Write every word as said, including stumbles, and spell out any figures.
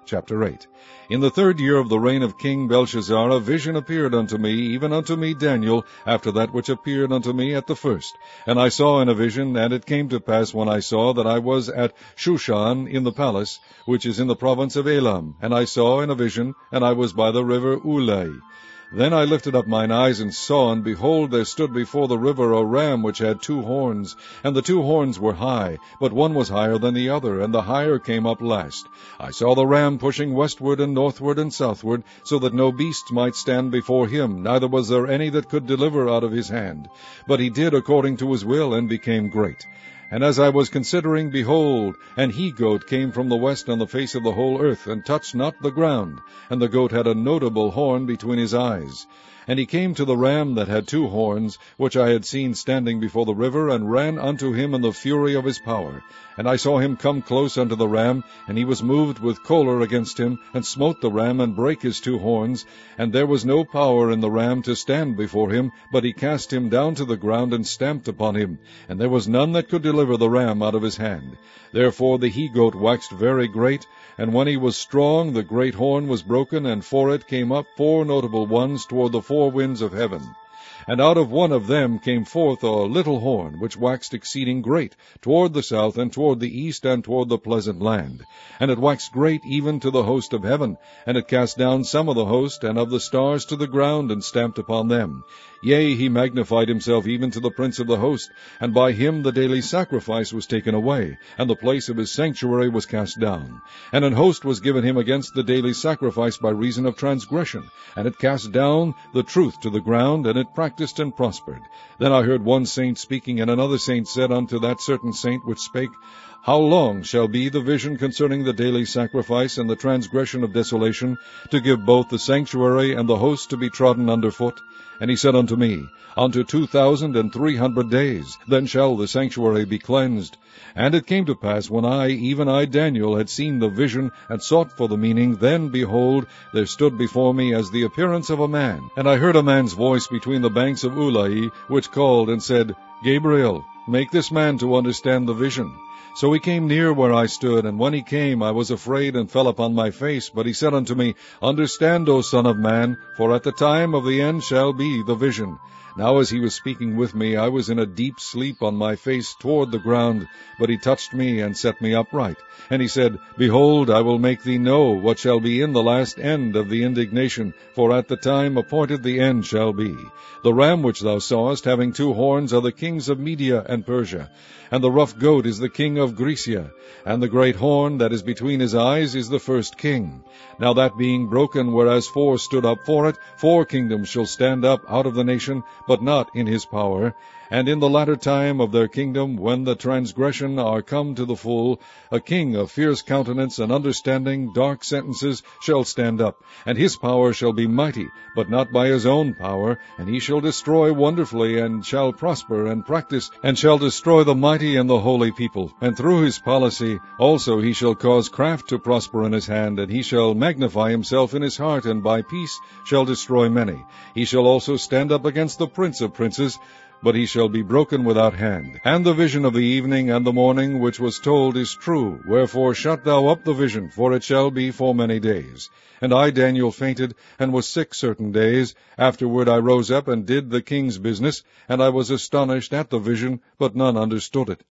Chapter eight. In the third year of the reign of King Belshazzar, a vision appeared unto me, even unto me Daniel, after that which appeared unto me at the first. And I saw in a vision, and it came to pass when I saw, that I was at Shushan in the palace, which is in the province of Elam. And I saw in a vision, and I was by the river Ulai. Then I lifted up mine eyes and saw, and behold, there stood before the river a ram which had two horns, and the two horns were high, but one was higher than the other, and the higher came up last. I saw the ram pushing westward and northward and southward, so that no beast might stand before him, neither was there any that could deliver out of his hand. But he did according to his will, and became great. And as I was considering, behold, an he-goat came from the west on the face of the whole earth, and touched not the ground. And the goat had a notable horn between his eyes. And he came to the ram that had two horns, which I had seen standing before the river, and ran unto him in the fury of his power. And I saw him come close unto the ram, and he was moved with choler against him, and smote the ram, and brake his two horns. And there was no power in the ram to stand before him, but he cast him down to the ground, and stamped upon him. And there was none that could deliver the ram out of his hand. Therefore the he-goat waxed very great, and when he was strong, the great horn was broken, and for it came up four notable ones toward the four winds of heaven. And out of one of them came forth a little horn, which waxed exceeding great, toward the south, and toward the east, and toward the pleasant land. And it waxed great even to the host of heaven, and it cast down some of the host, and of the stars to the ground, and stamped upon them. Yea, he magnified himself even to the prince of the host, and by him the daily sacrifice was taken away, and the place of his sanctuary was cast down. And an host was given him against the daily sacrifice by reason of transgression, and it cast down the truth to the ground, and it practiced and prospered. Then I heard one saint speaking, and another saint said unto that certain saint which spake, How long shall be the vision concerning the daily sacrifice and the transgression of desolation, to give both the sanctuary and the host to be trodden under foot? And he said unto me, Unto two thousand and three hundred days, then shall the sanctuary be cleansed. And it came to pass, when I, even I Daniel, had seen the vision, and sought for the meaning, then, behold, there stood before me as the appearance of a man. And I heard a man's voice between the banks of Ulai, which called and said, Gabriel, make this man to understand the vision. So he came near where I stood, and when he came, I was afraid, and fell upon my face. But he said unto me, Understand, O son of man, for at the time of the end shall be the vision. Now as he was speaking with me, I was in a deep sleep on my face toward the ground. But he touched me, and set me upright. And he said, Behold, I will make thee know what shall be in the last end of the indignation, for at the time appointed the end shall be. The ram which thou sawest, having two horns, are the kings of Media and Persia. And the rough goat is the king of Grecia, and the great horn that is between his eyes is the first king. Now that being broken, whereas four stood up for it, four kingdoms shall stand up out of the nation, but not in his power. And in the latter time of their kingdom, when the transgression are come to the full, a king of fierce countenance and understanding dark sentences shall stand up, and his power shall be mighty, but not by his own power, and he shall destroy wonderfully, and shall prosper and practice, and shall destroy the mighty and the holy people. And through his policy also he shall cause craft to prosper in his hand, and he shall magnify himself in his heart, and by peace shall destroy many. He shall also stand up against the prince of princes, but he shall be broken without hand. And the vision of the evening and the morning which was told is true. Wherefore shut thou up the vision, for it shall be for many days. And I, Daniel, fainted, and was sick certain days. Afterward I rose up, and did the king's business, and I was astonished at the vision, but none understood it.